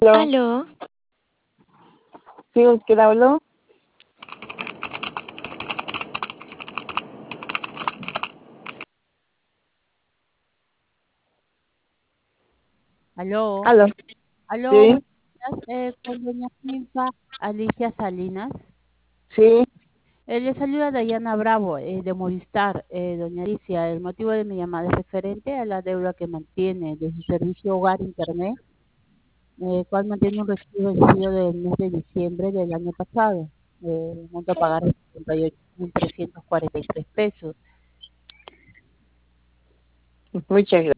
Aló, Aló, ¿sí con quién habló? Aló, Aló, aló, sí, buenos días, con doña Silva Alicia Salinas. sí, Le saluda Dayana Bravo, de Movistar. Doña Alicia, el motivo de mi llamada es referente a la deuda que mantiene de su servicio Hogar Internet, cual mantiene un recibo vencido del mes de diciembre del año pasado. El monto a pagar es 78.343 pesos. muchas gracias.